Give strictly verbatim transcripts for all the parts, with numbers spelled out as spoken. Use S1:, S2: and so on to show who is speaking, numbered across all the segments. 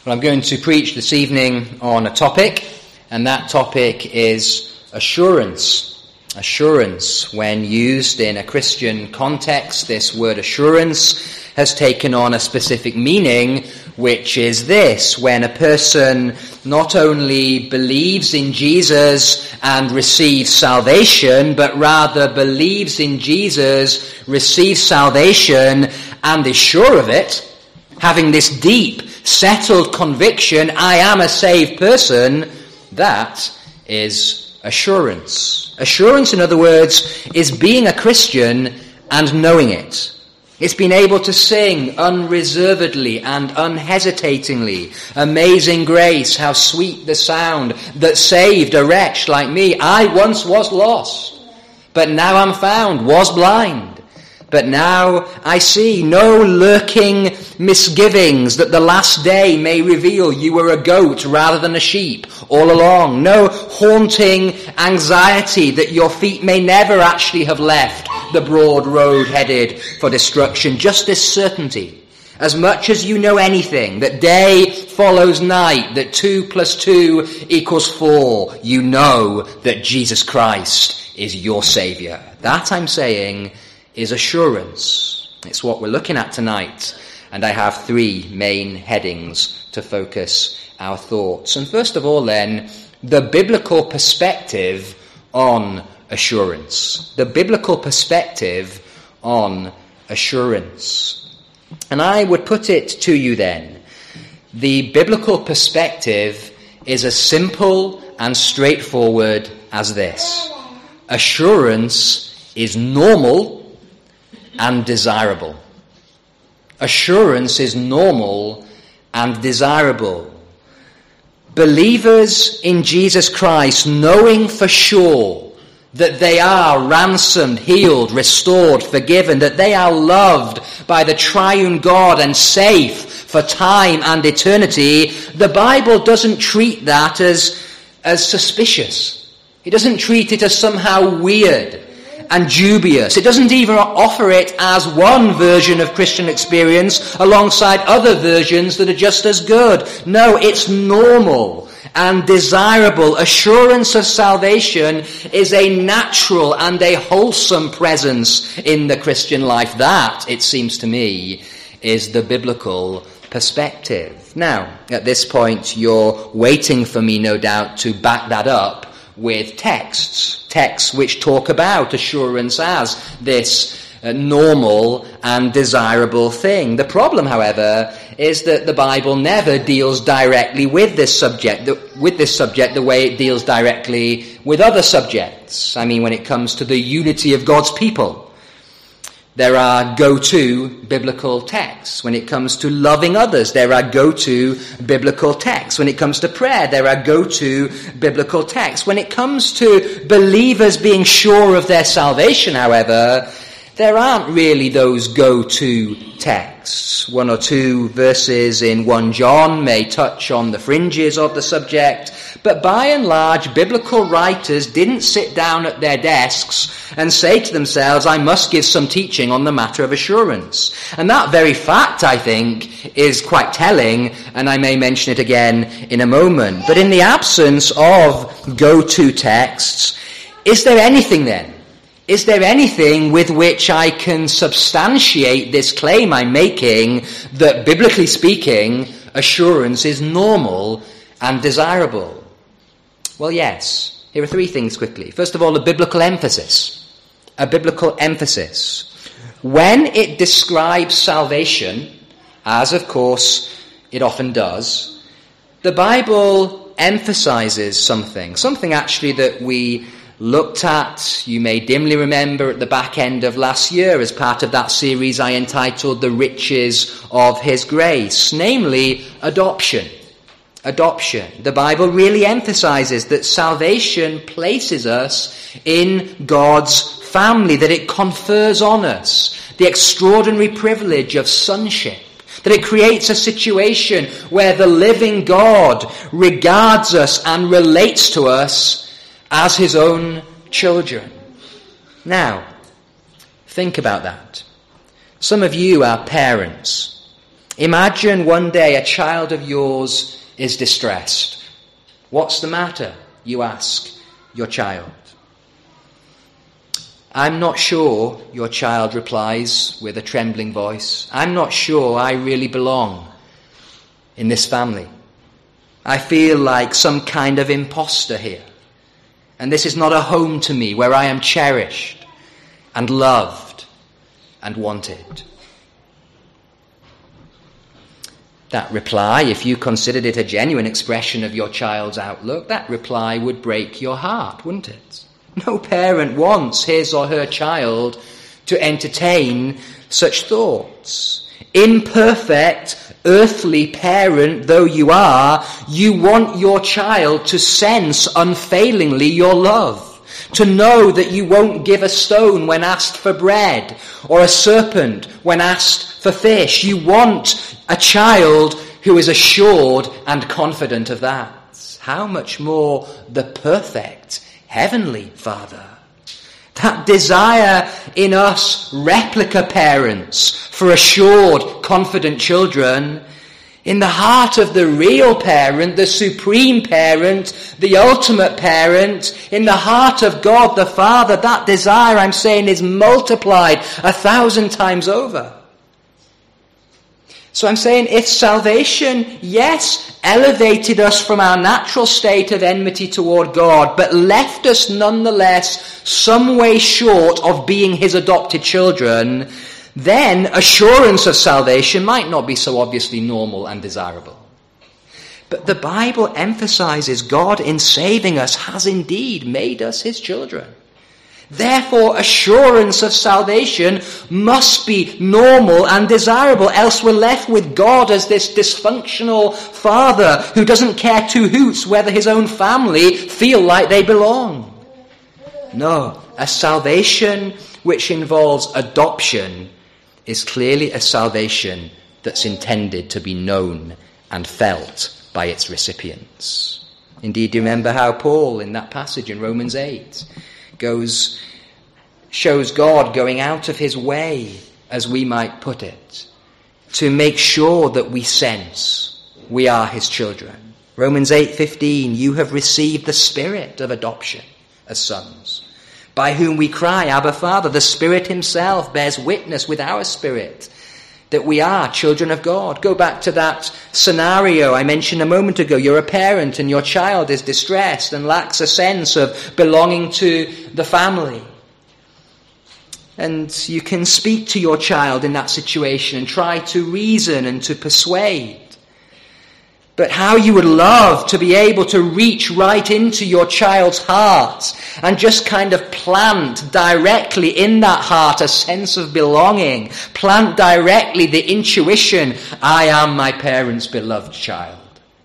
S1: Well, I'm going to preach this evening on a topic, and that topic is assurance. Assurance. When used in a Christian context, this word assurance has taken on a specific meaning, which is this: when a person not only believes in Jesus and receives salvation, but rather believes in Jesus, receives salvation, and is sure of it, having this deep, settled conviction, I am a saved person, that is assurance. Assurance, in other words, is being a Christian and knowing it. It's being able to sing unreservedly and unhesitatingly, "Amazing grace, how sweet the sound that saved a wretch like me. I once was lost, but now I'm found, was blind, but now I see." No lurking misgivings that the last day may reveal you were a goat rather than a sheep all along. No haunting anxiety that your feet may never actually have left the broad road headed for destruction. Just this certainty, as much as you know anything, that day follows night, that two plus two equals four. You know that Jesus Christ is your Saviour. That, I'm saying, is assurance. It's what we're looking at tonight, and I have three main headings to focus our thoughts. And first of all, then, the biblical perspective on assurance. The biblical perspective on assurance. And I would put it to you then, the biblical perspective is as simple and straightforward as this: assurance is normal and desirable. Assurance is normal and desirable. Believers in Jesus Christ, knowing for sure that they are ransomed, healed, restored, forgiven, that they are loved by the triune God and safe for time and eternity, the Bible doesn't treat that as, as suspicious. It doesn't treat it as somehow weird and dubious. It doesn't even offer it as one version of Christian experience alongside other versions that are just as good. No, it's normal and desirable. Assurance of salvation is a natural and a wholesome presence in the Christian life. That, it seems to me, is the biblical perspective. Now, at this point, you're waiting for me, no doubt, to back that up with texts, texts which talk about assurance as this uh, normal and desirable thing. The problem, however, is that the Bible never deals directly with this subject, the, with this subject the way it deals directly with other subjects. I mean, when it comes to the unity of God's people, there are go-to biblical texts. When it comes to loving others, there are go-to biblical texts. When it comes to prayer, there are go-to biblical texts. When it comes to believers being sure of their salvation, however, there aren't really those go-to texts. One or two verses in First John may touch on the fringes of the subject, but by and large, biblical writers didn't sit down at their desks and say to themselves, I must give some teaching on the matter of assurance. And that very fact, I think, is quite telling, and I may mention it again in a moment. But in the absence of go-to texts, is there anything then? Is there anything with which I can substantiate this claim I'm making that, biblically speaking, assurance is normal and desirable? Well, yes. Here are three things quickly. First of all, a biblical emphasis. A biblical emphasis. When it describes salvation, as of course it often does, the Bible emphasizes something. Something actually that we looked at, you may dimly remember, at the back end of last year as part of that series I entitled The Riches of His Grace, namely adoption. Adoption. The Bible really emphasizes that salvation places us in God's family, that it confers on us the extraordinary privilege of sonship, that it creates a situation where the living God regards us and relates to us as his own children. Now, think about that. Some of you are parents, Imagine one day a child of yours is distressed. What's the matter? You ask your child. I'm not sure, your child replies with a trembling voice. I'm not sure I really belong in this family. I feel like some kind of imposter here. And this is not a home to me where I am cherished and loved and wanted. That reply, if you considered it a genuine expression of your child's outlook, that reply would break your heart, wouldn't it? No parent wants his or her child to entertain such thoughts. Imperfect, earthly parent though you are, you want your child to sense unfailingly your love, to know that you won't give a stone when asked for bread, or a serpent when asked for fish. You want a child who is assured and confident of that. How much more the perfect Heavenly Father. That desire in us replica parents for assured, confident children, in the heart of the real parent, the supreme parent, the ultimate parent, in the heart of God the Father, that desire, I'm saying, is multiplied a thousand times over. So I'm saying if salvation, yes, elevated us from our natural state of enmity toward God, but left us nonetheless some way short of being his adopted children, then assurance of salvation might not be so obviously normal and desirable. But the Bible emphasizes God in saving us has indeed made us his children. Therefore, assurance of salvation must be normal and desirable, else we're left with God as this dysfunctional father who doesn't care two hoots whether his own family feel like they belong. No, a salvation which involves adoption is clearly a salvation that's intended to be known and felt by its recipients. Indeed, do you remember how Paul, in that passage in Romans eight, goes, shows God going out of his way, as we might put it, to make sure that we sense we are his children. Romans eight fifteen, you have received the spirit of adoption as sons, by whom we cry, Abba, Father. The Spirit himself bears witness with our spirit that we are children of God. Go back to that scenario I mentioned a moment ago. You're a parent and your child is distressed and lacks a sense of belonging to the family. And you can speak to your child in that situation and try to reason and to persuade. But how you would love to be able to reach right into your child's heart and just kind of plant directly in that heart a sense of belonging. Plant directly the intuition, I am my parents' beloved child.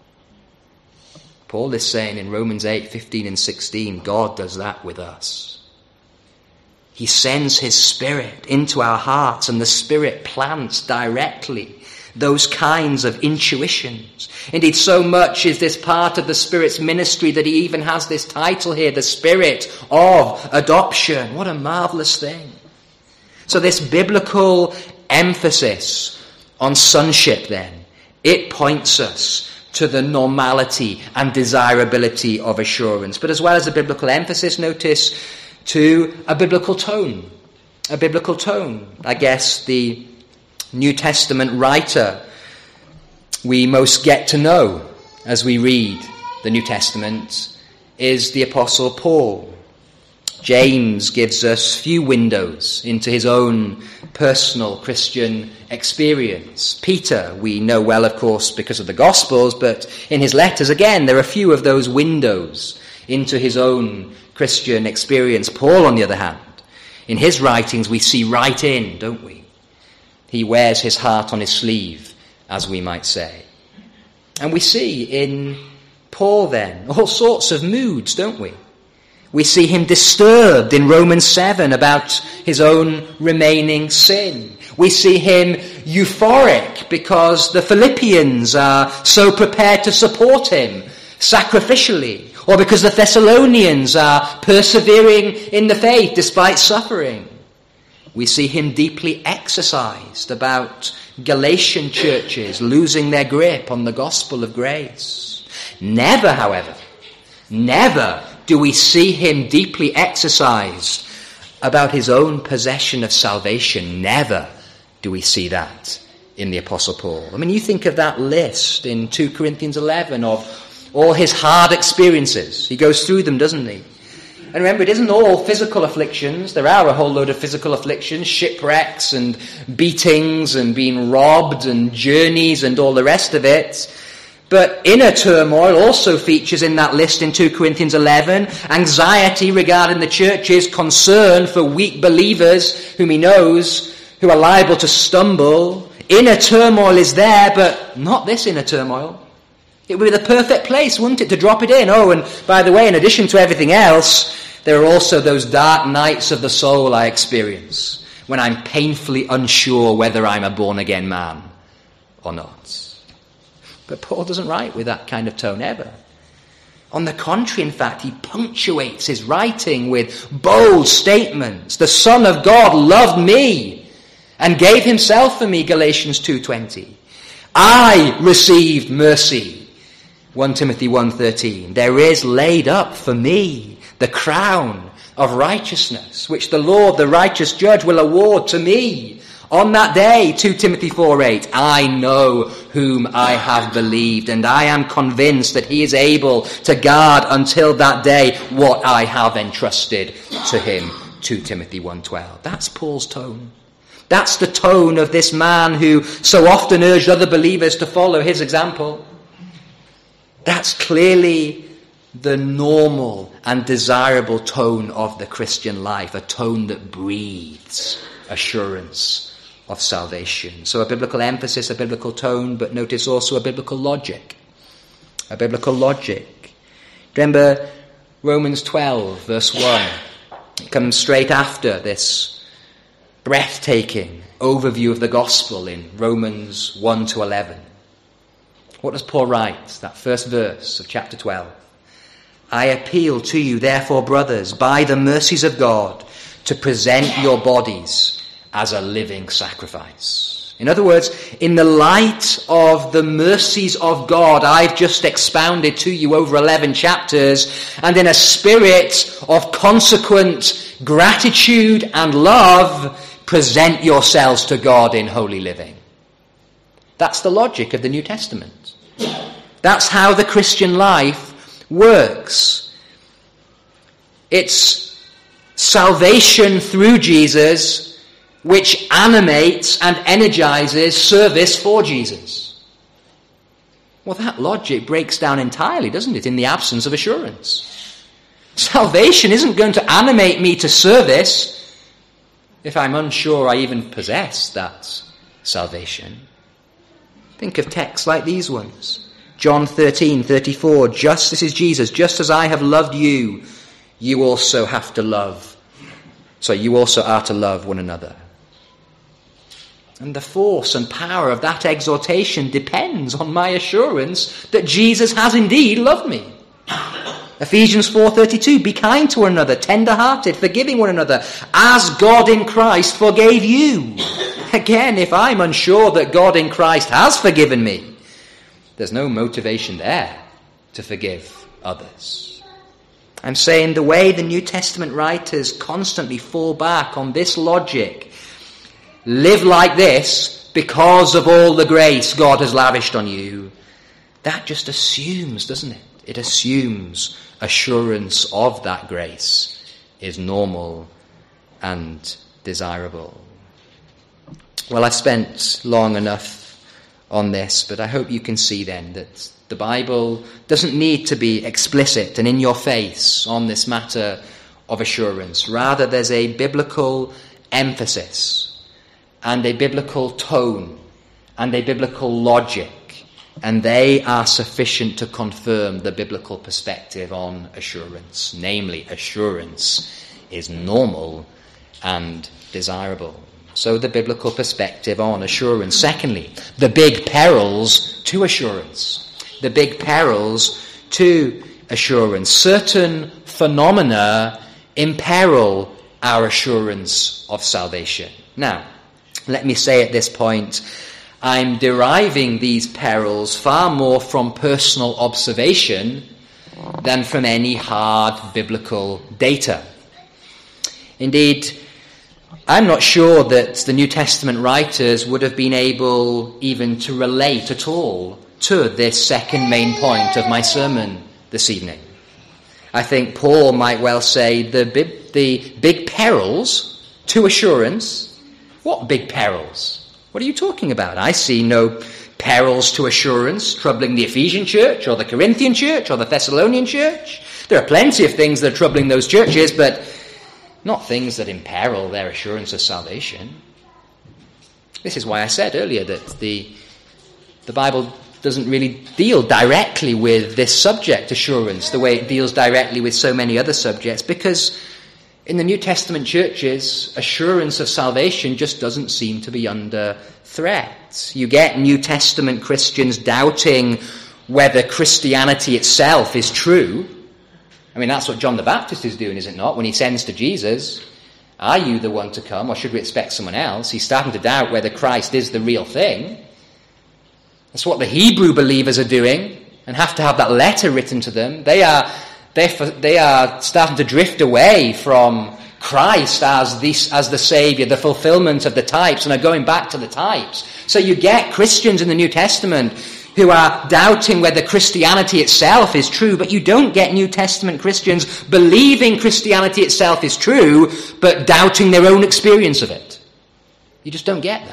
S1: Paul is saying in Romans eight fifteen and sixteen, God does that with us. He sends his Spirit into our hearts, and the Spirit plants directly those kinds of intuitions. Indeed, so much is this part of the Spirit's ministry that he even has this title here, the Spirit of adoption. What a marvelous thing. So this biblical emphasis on sonship then, it points us to the normality and desirability of assurance. But as well as a biblical emphasis, notice to a biblical tone. A biblical tone. I guess the New Testament writer we most get to know as we read the New Testament is the Apostle Paul. James gives us few windows into his own personal Christian experience. Peter, we know well, of course, because of the Gospels, but in his letters, again, there are few of those windows into his own Christian experience. Paul, on the other hand, in his writings, we see right in, don't we? He wears his heart on his sleeve, as we might say. And we see in Paul then all sorts of moods, don't we? We see him disturbed in Romans seven about his own remaining sin. We see him euphoric because the Philippians are so prepared to support him sacrificially, or because the Thessalonians are persevering in the faith despite suffering. We see him deeply exercised about Galatian churches losing their grip on the gospel of grace. Never, however, never do we see him deeply exercised about his own possession of salvation. Never do we see that in the Apostle Paul. I mean, you think of that list in two Corinthians eleven of all his hard experiences. He goes through them, doesn't he? And remember, it isn't all physical afflictions. There are a whole load of physical afflictions, shipwrecks and beatings and being robbed and journeys and all the rest of it. But inner turmoil also features in that list in two Corinthians eleven. Anxiety regarding the church's concern for weak believers whom he knows who are liable to stumble. Inner turmoil is there, but not this inner turmoil. It would be the perfect place, wouldn't it, to drop it in? Oh, and by the way, in addition to everything else, there are also those dark nights of the soul I experience when I'm painfully unsure whether I'm a born-again man or not. But Paul doesn't write with that kind of tone ever. On the contrary, in fact, he punctuates his writing with bold statements. The Son of God loved me and gave himself for me, Galatians two twenty. I received mercy, First Timothy one thirteen. There is laid up for me the crown of righteousness, which the Lord, the righteous judge, will award to me on that day, Second Timothy four eight. I know whom I have believed, and I am convinced that he is able to guard until that day what I have entrusted to him, Second Timothy one twelve. That's Paul's tone. That's the tone of this man who so often urged other believers to follow his example. That's clearly the normal and desirable tone of the Christian life, a tone that breathes assurance of salvation. So a biblical emphasis, a biblical tone, but notice also a biblical logic. A biblical logic. Remember Romans twelve, verse one. It comes straight after this breathtaking overview of the gospel in Romans one to eleven. What does Paul write? That first verse of chapter twelve. I appeal to you, therefore, brothers, by the mercies of God, to present your bodies as a living sacrifice. In other words, in the light of the mercies of God I've just expounded to you over eleven chapters, and in a spirit of consequent gratitude and love, present yourselves to God in holy living. That's the logic of the New Testament. That's how the Christian life works. It's salvation through Jesus which animates and energizes service for Jesus. Well, that logic breaks down entirely, doesn't it, in the absence of assurance. Salvation isn't going to animate me to service if I'm unsure I even possess that salvation. Think of texts like these ones. John thirteen thirty-four, just, this is Jesus, just as I have loved you, you also have to love. So you also are to love one another. And the force and power of that exhortation depends on my assurance that Jesus has indeed loved me. Ephesians four thirty-two, be kind to one another, tender-hearted, forgiving one another, as God in Christ forgave you. Again, if I'm unsure that God in Christ has forgiven me, there's no motivation there to forgive others. I'm saying the way the New Testament writers constantly fall back on this logic, live like this because of all the grace God has lavished on you, that just assumes, doesn't it? It assumes assurance of that grace is normal and desirable. Well, I've spent long enough on this, but I hope you can see then that the Bible doesn't need to be explicit and in your face on this matter of assurance. Rather, there's a biblical emphasis and a biblical tone and a biblical logic, and they are sufficient to confirm the biblical perspective on assurance. Namely, assurance is normal and desirable. So the biblical perspective on assurance. Secondly, the big perils to assurance. The big perils to assurance. Certain phenomena imperil our assurance of salvation. Now, let me say at this point, I'm deriving these perils far more from personal observation than from any hard biblical data. Indeed, I'm not sure that the New Testament writers would have been able even to relate at all to this second main point of my sermon this evening. I think Paul might well say the big, the big perils to assurance. What big perils? What are you talking about? I see no perils to assurance troubling the Ephesian church or the Corinthian church or the Thessalonian church. There are plenty of things that are troubling those churches, but not things that imperil their assurance of salvation. This is why I said earlier that the, the Bible doesn't really deal directly with this subject, assurance, the way it deals directly with so many other subjects, because in the New Testament churches, assurance of salvation just doesn't seem to be under threat. You get New Testament Christians doubting whether Christianity itself is true. I mean, that's what John the Baptist is doing, is it not? When he sends to Jesus, are you the one to come, or should we expect someone else? He's starting to doubt whether Christ is the real thing. That's what the Hebrew believers are doing, and have to have that letter written to them. They are they are starting to drift away from Christ as the, as the Saviour, the fulfillment of the types, and are going back to the types. So you get Christians in the New Testament who are doubting whether Christianity itself is true, but you don't get New Testament Christians believing Christianity itself is true, but doubting their own experience of it. You just don't get that.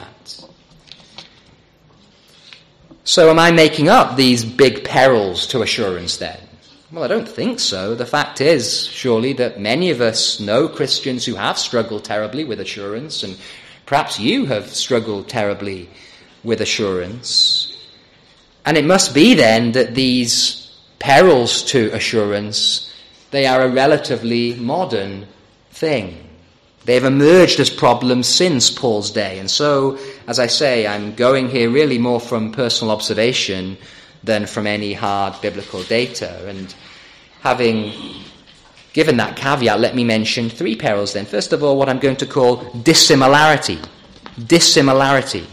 S1: So am I making up these big perils to assurance then? Well, I don't think so. The fact is, surely, that many of us know Christians who have struggled terribly with assurance, and perhaps you have struggled terribly with assurance. And it must be then that these perils to assurance, they are a relatively modern thing. They have emerged as problems since Paul's day. And so, as I say, I'm going here really more from personal observation than from any hard biblical data. And having given that caveat, let me mention three perils then. First of all, what I'm going to call dissimilarity. Dissimilarity.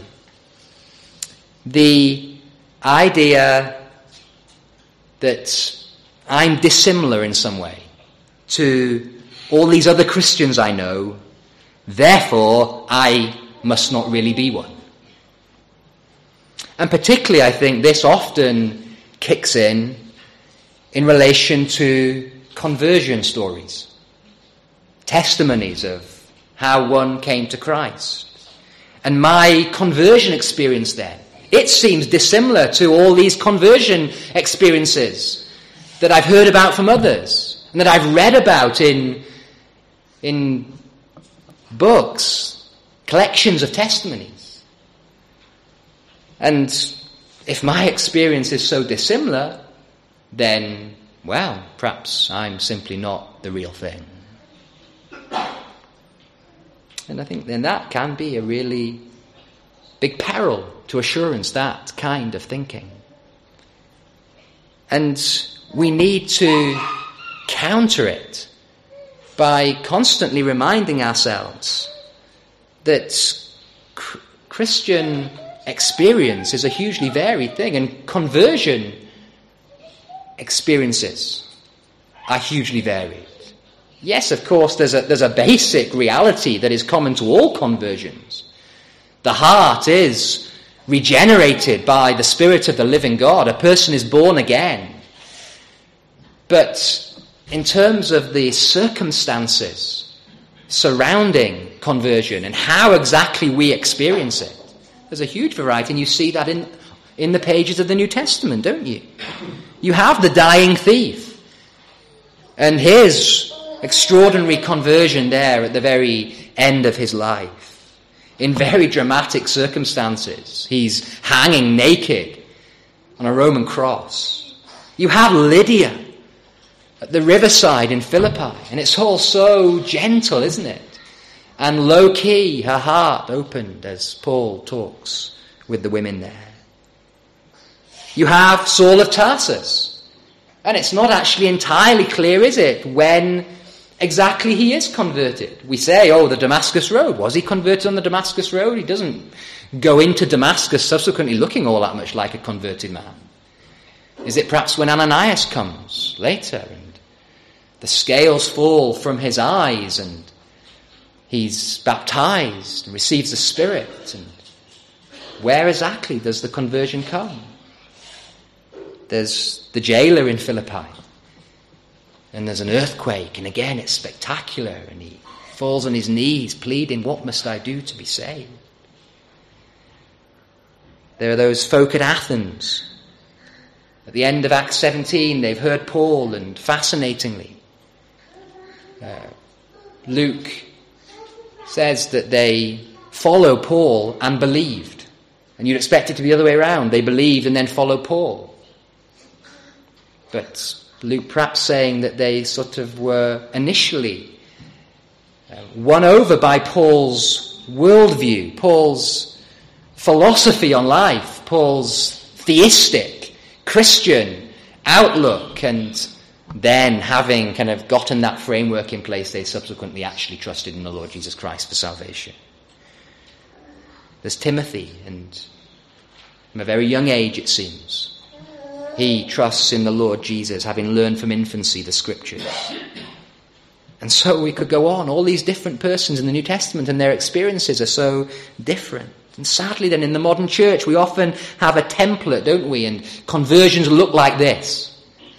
S1: The idea that I'm dissimilar in some way to all these other Christians I know, therefore I must not really be one. And particularly, I think this often kicks in in relation to conversion stories, testimonies of how one came to Christ. And my conversion experience then, it seems dissimilar to all these conversion experiences that I've heard about from others and that I've read about in, in books, collections of testimonies. And if my experience is so dissimilar, then, well, perhaps I'm simply not the real thing. And I think then that can be a really big peril to assurance, that kind of thinking. And we need to counter it by constantly reminding ourselves that cr- Christian experience is a hugely varied thing, and conversion experiences are hugely varied. Yes, of course, there's a, there's a basic reality that is common to all conversions. The heart is regenerated by the Spirit of the living God. A person is born again. But in terms of the circumstances surrounding conversion and how exactly we experience it, there's a huge variety, and you see that in, in the pages of the New Testament, don't you? You have the dying thief and his extraordinary conversion there at the very end of his life. In very dramatic circumstances, he's hanging naked on a Roman cross. You have Lydia at the riverside in Philippi, and it's all so gentle, isn't it? And low-key, her heart opened as Paul talks with the women there. You have Saul of Tarsus, and it's not actually entirely clear, is it, when exactly he is converted. We say, oh, the Damascus Road. Was he converted on the Damascus Road? He doesn't go into Damascus subsequently looking all that much like a converted man. Is it perhaps when Ananias comes later and the scales fall from his eyes and he's baptized and receives the Spirit? And where exactly does the conversion come? There's the jailer in Philippi, and there's an earthquake, and again it's spectacular, and he falls on his knees pleading, what must I do to be saved? There are those folk at Athens. At the end of Acts seventeen, they've heard Paul, and fascinatingly, uh, Luke says that they follow Paul and believed. And you'd expect it to be the other way around. They believed and then followed Paul. But Luke perhaps saying that they sort of were initially uh, won over by Paul's worldview, Paul's philosophy on life, Paul's theistic, Christian outlook, and then having kind of gotten that framework in place, they subsequently actually trusted in the Lord Jesus Christ for salvation. There's Timothy, and from a very young age, it seems, he trusts in the Lord Jesus, having learned from infancy the Scriptures. And so we could go on. All these different persons in the New Testament and their experiences are so different. And sadly then in the modern church we often have a template, don't we? And conversions look like this.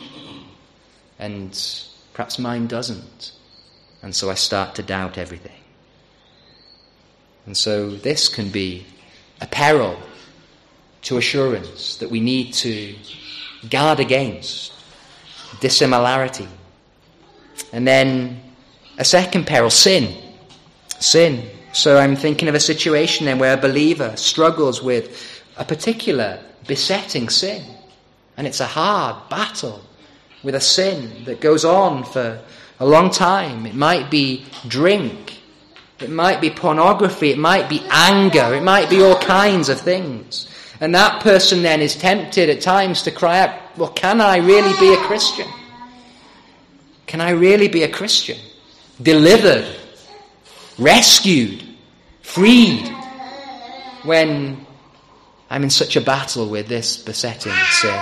S1: And perhaps mine doesn't. And so I start to doubt everything. And so this can be a peril to assurance that we need to guard against dissimilarity. And then a second peril, sin. Sin. So I'm thinking of a situation then where a believer struggles with a particular besetting sin. And it's a hard battle with a sin that goes on for a long time. It might be drink. It might be pornography. It might be anger. It might be all kinds of things. And that person then is tempted at times to cry out, well, can I really be a Christian? Can I really be a Christian? Delivered, rescued, freed, when I'm in such a battle with this besetting sin.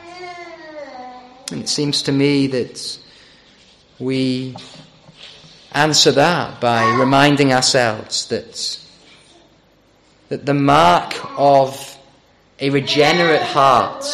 S1: And it seems to me that we answer that by reminding ourselves that, that the mark of a regenerate heart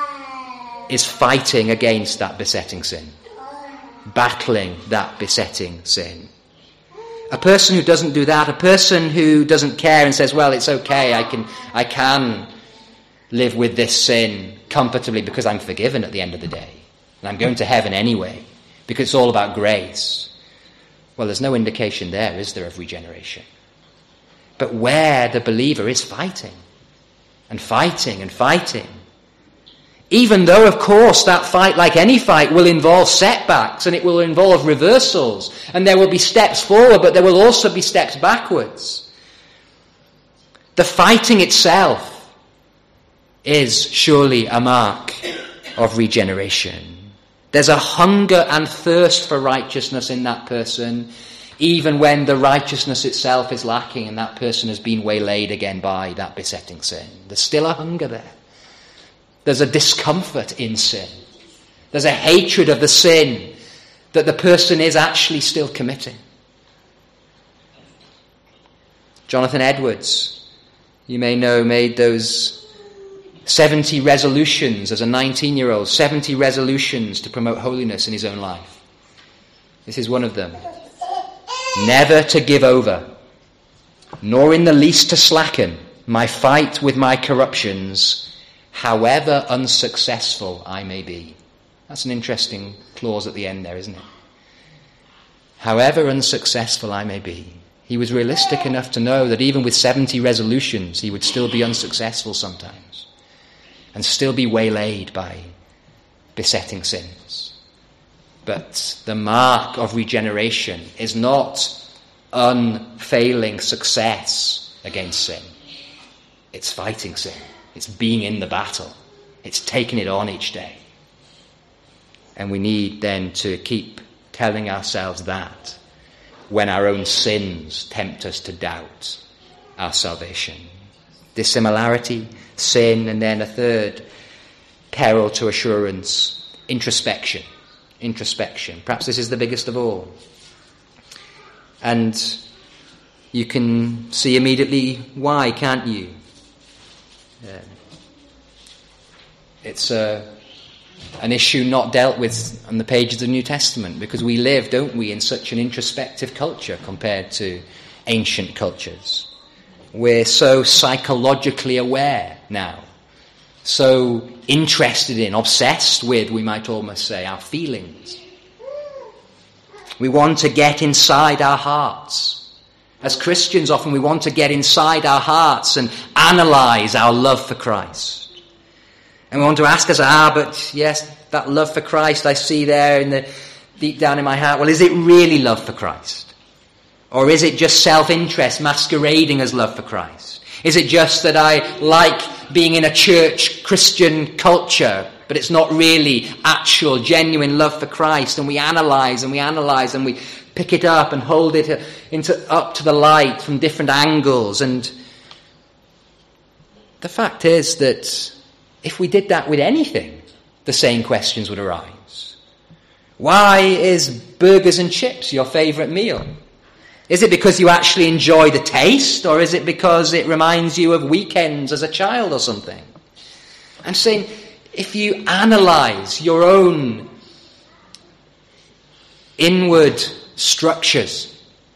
S1: is fighting against that besetting sin, battling that besetting sin. A person who doesn't do that, a person who doesn't care and says, well, it's okay, I can I can live with this sin comfortably because I'm forgiven at the end of the day. And I'm going to heaven anyway, because it's all about grace. Well, there's no indication there, is there, of regeneration? But where the believer is fighting, and fighting, and fighting, even though, of course, that fight, like any fight, will involve setbacks, and it will involve reversals, and there will be steps forward, but there will also be steps backwards. The fighting itself is surely a mark of regeneration. There's a hunger and thirst for righteousness in that person, even when the righteousness itself is lacking and that person has been waylaid again by that besetting sin. There's still a hunger there. There's a discomfort in sin. There's a hatred of the sin that the person is actually still committing. Jonathan Edwards, you may know, made those seventy resolutions as a nineteen-year-old, seventy resolutions to promote holiness in his own life. This is one of them. Never to give over, nor in the least to slacken my fight with my corruptions, however unsuccessful I may be. That's an interesting clause at the end there, isn't it? However unsuccessful I may be. He was realistic enough to know that even with seventy resolutions, he would still be unsuccessful sometimes, and still be waylaid by besetting sins. But the mark of regeneration is not unfailing success against sin. It's fighting sin. It's being in the battle. It's taking it on each day. And we need then to keep telling ourselves that when our own sins tempt us to doubt our salvation. Dissimilarity, sin, and then a third peril to assurance, introspection. Introspection. Perhaps this is the biggest of all. And you can see immediately why, can't you? Uh, it's a, an issue not dealt with on the pages of the New Testament, because we live, don't we, in such an introspective culture compared to ancient cultures. We're so psychologically aware now, so interested in, obsessed with, we might almost say, our feelings. We want to get inside our hearts. As Christians, often we want to get inside our hearts and analyze our love for Christ. And we want to ask us, ah, but yes, that love for Christ I see there in the deep down in my heart. Well, is it really love for Christ? Or is it just self-interest masquerading as love for Christ? Is it just that I like being in a church Christian culture, but it's not really actual, genuine love for Christ? And we analyze and we analyze and we pick it up and hold it into up to the light from different angles. And the fact is that if we did that with anything, the same questions would arise. Why is burgers and chips your favourite meal? Is it because you actually enjoy the taste, or is it because it reminds you of weekends as a child or something? I'm saying, if you analyse your own inward structures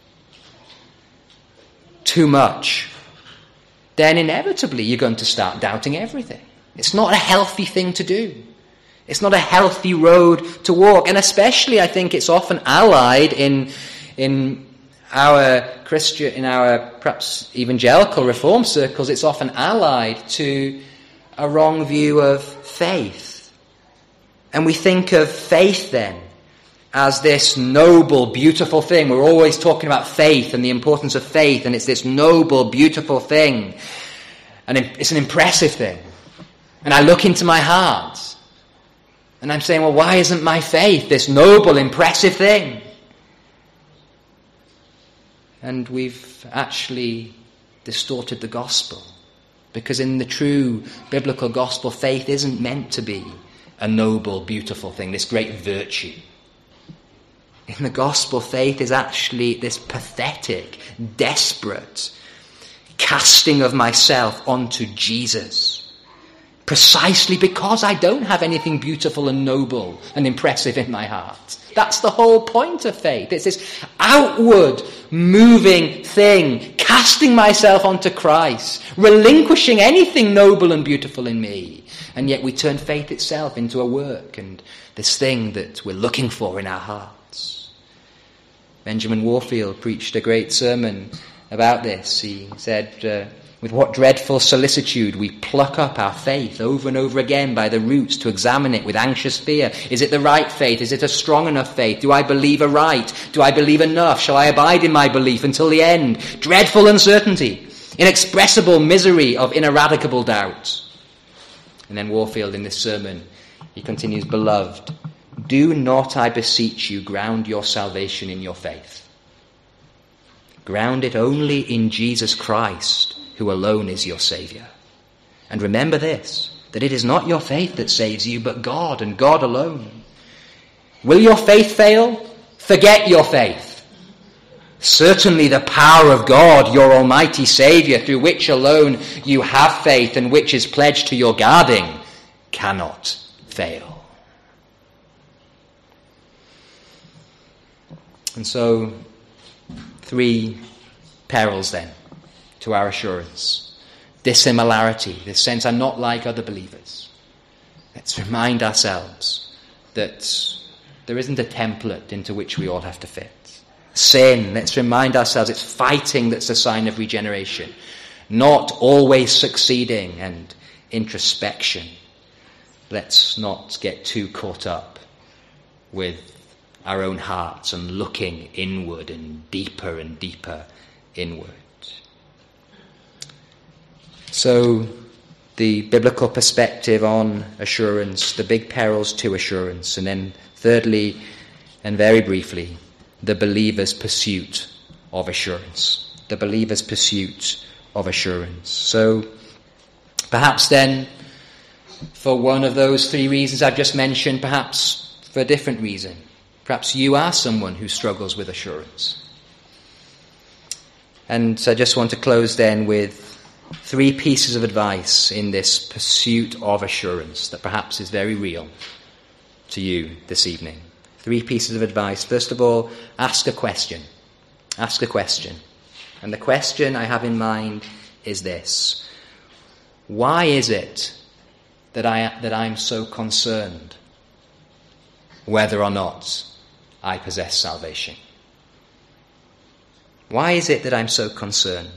S1: too much, then inevitably you're going to start doubting everything. It's not a healthy thing to do. It's not a healthy road to walk. And especially, I think it's often allied in in our Christian, in our perhaps evangelical reform circles, it's often allied to a wrong view of faith. And we think of faith then as this noble, beautiful thing. We're always talking about faith and the importance of faith, and it's this noble, beautiful thing. And it's an impressive thing. And I look into my heart, and I'm saying, well, why isn't my faith this noble, impressive thing? And we've actually distorted the gospel. Because in the true biblical gospel, faith isn't meant to be a noble, beautiful thing, this great virtue. In the gospel, faith is actually this pathetic, desperate casting of myself onto Jesus. Precisely because I don't have anything beautiful and noble and impressive in my heart. That's the whole point of faith. It's this outward moving thing, casting myself onto Christ, relinquishing anything noble and beautiful in me. And yet we turn faith itself into a work and this thing that we're looking for in our hearts. Benjamin Warfield preached a great sermon about this. He said, uh, with what dreadful solicitude we pluck up our faith over and over again by the roots to examine it with anxious fear. Is it the right faith? Is it a strong enough faith? Do I believe aright? Do I believe enough? Shall I abide in my belief until the end? Dreadful uncertainty, inexpressible misery of ineradicable doubt. And then Warfield in this sermon, he continues, beloved, do not, I beseech you, ground your salvation in your faith. Ground it only in Jesus Christ, who alone is your Saviour. And remember this, that it is not your faith that saves you, but God and God alone. Will your faith fail? Forget your faith. Certainly the power of God, your almighty Saviour, through which alone you have faith and which is pledged to your guarding, cannot fail. And so, three perils then to our assurance. Dissimilarity, this sense I'm not like other believers. Let's remind ourselves that there isn't a template into which we all have to fit. Sin, let's remind ourselves it's fighting that's a sign of regeneration, not always succeeding. And introspection, let's not get too caught up with our own hearts and looking inward and deeper and deeper inward. So, the biblical perspective on assurance, the big perils to assurance, and then thirdly, And very briefly, the believer's pursuit of assurance. The believer's pursuit of assurance. So, perhaps then, for one of those three reasons I've just mentioned, perhaps for a different reason, perhaps you are someone who struggles with assurance. And I just want to close then with three pieces of advice in this pursuit of assurance that perhaps is very real to you this evening. Three pieces of advice. First of all, ask a question. Ask a question. And the question I have in mind is this: why is it that I that I'm so concerned whether or not I possess salvation? Why is it that I'm so concerned?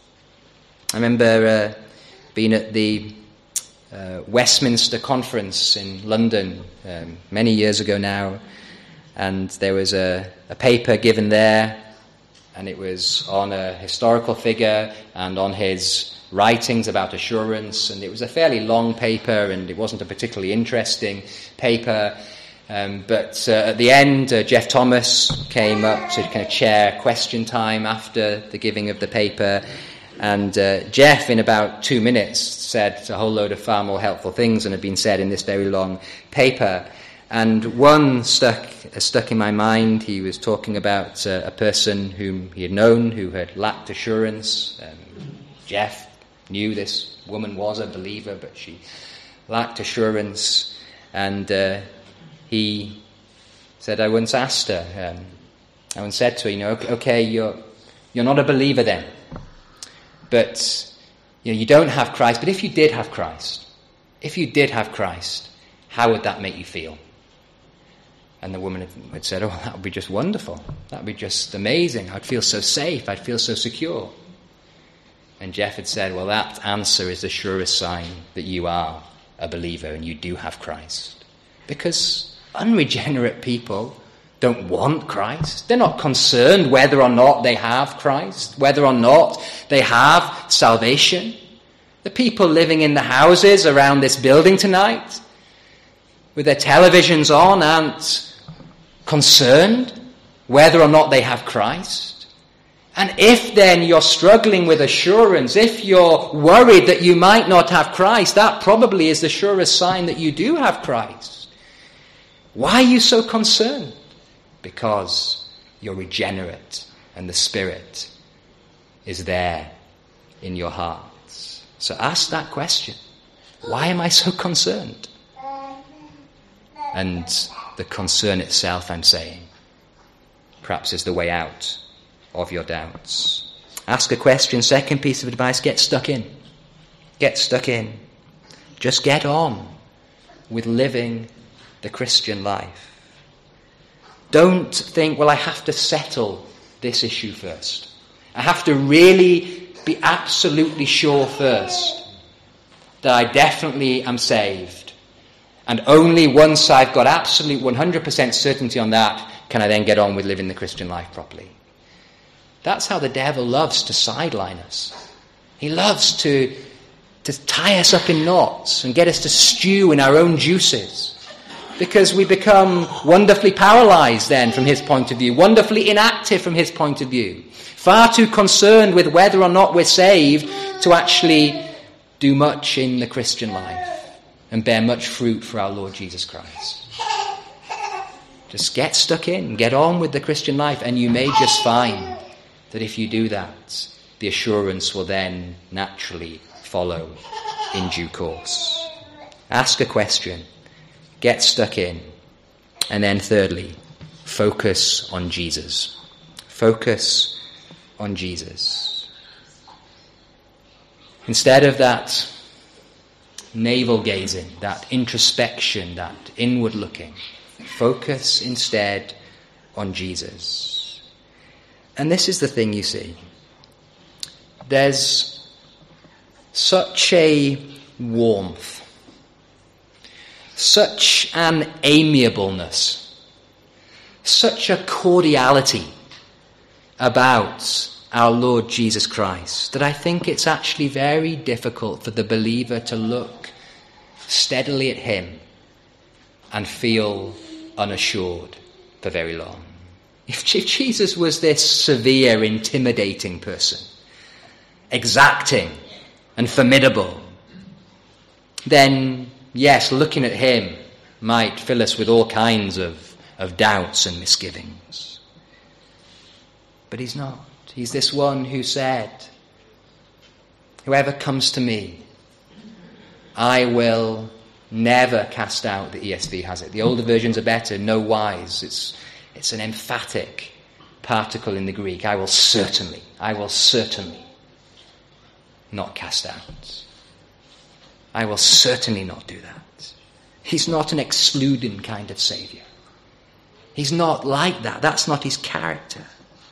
S1: I remember uh, being at the uh, Westminster Conference in London um, many years ago now, and there was a, a paper given there, and it was on a historical figure and on his writings about assurance, and it was a fairly long paper, and it wasn't a particularly interesting paper. Um, but uh, at the end, uh, Jeff Thomas came up to kind of chair question time after the giving of the paper. And uh, Jeff, in about two minutes, said a whole load of far more helpful things than had been said in this very long paper. And one stuck uh, stuck in my mind. He was talking about uh, a person whom he had known who had lacked assurance. Um, Jeff knew this woman was a believer, but she lacked assurance. And uh, he said, I once asked her, um, I once said to her, you know, okay, you're you're not a believer then. But you know, you don't have Christ. But if you did have Christ, if you did have Christ, how would that make you feel? And the woman had said, oh, that would be just wonderful. That would be just amazing. I'd feel so safe. I'd feel so secure. And Jeff had said, well, that answer is the surest sign that you are a believer and you do have Christ. Because unregenerate people don't want Christ. They're not concerned whether or not they have Christ, whether or not they have salvation. The people living in the houses around this building tonight, with their televisions on, aren't concerned whether or not they have Christ. And if then you're struggling with assurance, if you're worried that you might not have Christ, that probably is the surest sign that you do have Christ. Why are you so concerned? Because you're regenerate and the Spirit is there in your hearts. So ask that question. Why am I so concerned? And the concern itself, I'm saying, perhaps is the way out of your doubts. Ask a question. Second piece of advice, get stuck in. Get stuck in. Just get on with living the Christian life. Don't think, well, I have to settle this issue first. I have to really be absolutely sure first that I definitely am saved. And only once I've got absolute one hundred percent certainty on that can I then get on with living the Christian life properly. That's how the devil loves to sideline us. He loves to, to tie us up in knots and get us to stew in our own juices. Because we become wonderfully paralyzed then from his point of view, wonderfully inactive from his point of view, far too concerned with whether or not we're saved to actually do much in the Christian life and bear much fruit for our Lord Jesus Christ. Just get stuck in, get on with the Christian life, and you may just find that if you do that, the assurance will then naturally follow in due course. Ask a question. Get stuck in. And then thirdly, focus on Jesus. Focus on Jesus. Instead of that navel gazing, that introspection, that inward looking, focus instead on Jesus. And this is the thing, you see. There's such a warmth, such an amiableness, such a cordiality about our Lord Jesus Christ that I think it's actually very difficult for the believer to look steadily at him and feel unassured for very long. If Jesus was this severe, intimidating person, exacting and formidable, then yes, looking at him might fill us with all kinds of, of doubts and misgivings. But he's not. He's this one who said, whoever comes to me, I will never cast out. The E S V has it. The older versions are better, no wise. It's, it's an emphatic particle in the Greek. I will certainly, I will certainly not cast out. I will certainly not do that. He's not an excluding kind of Saviour. He's not like that. That's not his character.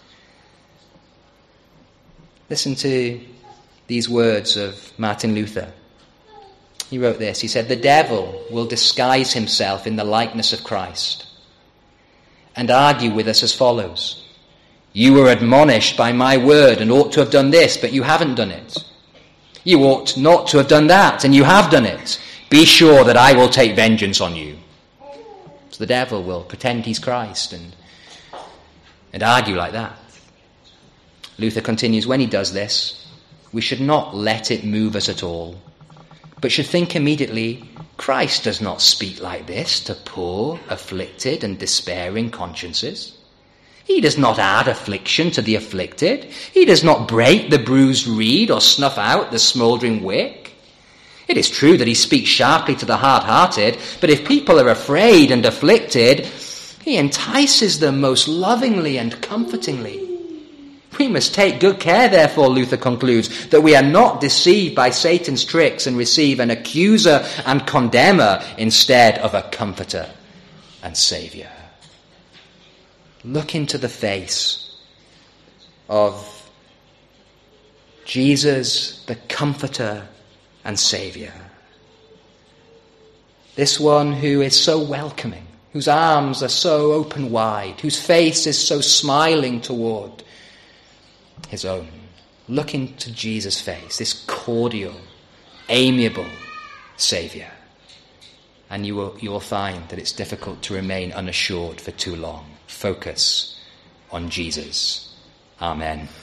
S1: Listen to these words of Martin Luther. He wrote this. He said, "The devil will disguise himself in the likeness of Christ and argue with us as follows. You were admonished by my word and ought to have done this, but you haven't done it. You ought not to have done that, and you have done it. Be sure that I will take vengeance on you." So the devil will pretend he's Christ and, and argue like that. Luther continues, when he does this, we should not let it move us at all, but should think immediately, Christ does not speak like this to poor, afflicted, and despairing consciences. He does not add affliction to the afflicted. He does not break the bruised reed or snuff out the smouldering wick. It is true that he speaks sharply to the hard-hearted, but if people are afraid and afflicted, he entices them most lovingly and comfortingly. We must take good care, therefore, Luther concludes, that we are not deceived by Satan's tricks and receive an accuser and condemner instead of a comforter and saviour. Look into the face of Jesus, the comforter and saviour. This one who is so welcoming, whose arms are so open wide, whose face is so smiling toward his own. Look into Jesus' face, this cordial, amiable saviour. And you will, you will find that it's difficult to remain unassured for too long. Focus on Jesus. Amen.